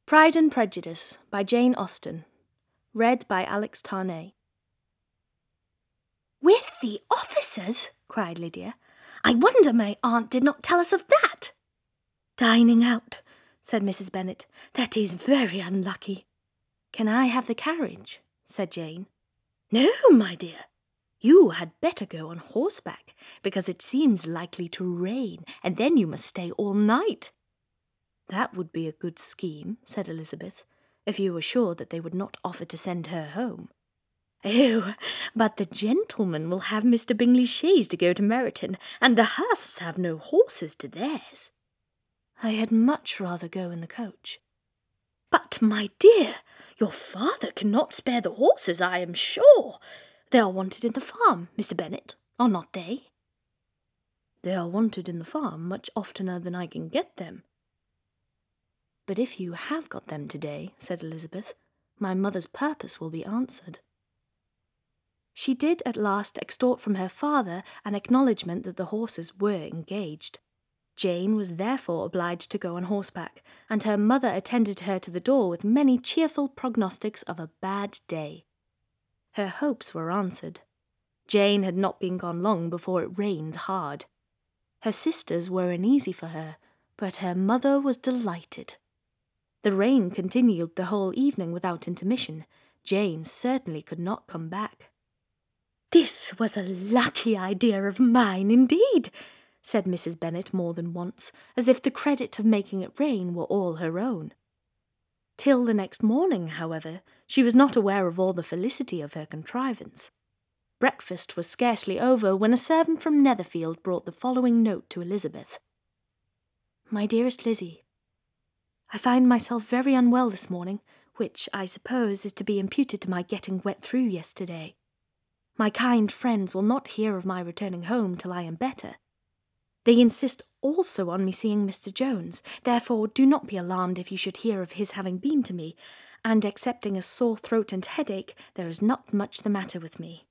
Pride and Prejudice by Jane Austen. Read by Alex Tarnay. "With the officers?" cried Lydia. "I wonder my aunt did not tell us of that." "Dining out," said Mrs. Bennet. "That is very unlucky." "Can I have the carriage?" said Jane. "No, my dear. You had better go on horseback, because it seems likely to rain, and then you must stay all night." "That would be a good scheme," said Elizabeth, "if you were sure that they would not offer to send her home." "Oh, but the gentlemen will have Mr. Bingley's chaise to go to Meryton, and the Hursts have no horses to theirs." "I had much rather go in the coach." "But, my dear, your father cannot spare the horses, I am sure. They are wanted in the farm, Mr. Bennet, are not they?" "They are wanted in the farm much oftener than I can get them." "But if you have got them today," said Elizabeth, "my mother's purpose will be answered." She did at last extort from her father an acknowledgment that the horses were engaged. Jane was therefore obliged to go on horseback, and her mother attended her to the door with many cheerful prognostics of a bad day. Her hopes were answered. Jane had not been gone long before it rained hard. Her sisters were uneasy for her, but her mother was delighted. The rain continued the whole evening without intermission. Jane certainly could not come back. "This was a lucky idea of mine, indeed," said Mrs. Bennet more than once, as if the credit of making it rain were all her own. Till the next morning, however, she was not aware of all the felicity of her contrivance. Breakfast was scarcely over when a servant from Netherfield brought the following note to Elizabeth. "My dearest Lizzie, I find myself very unwell this morning, which, I suppose, is to be imputed to my getting wet through yesterday. My kind friends will not hear of my returning home till I am better. They insist also on me seeing Mr. Jones, therefore do not be alarmed if you should hear of his having been to me, and excepting a sore throat and headache, there is not much the matter with me.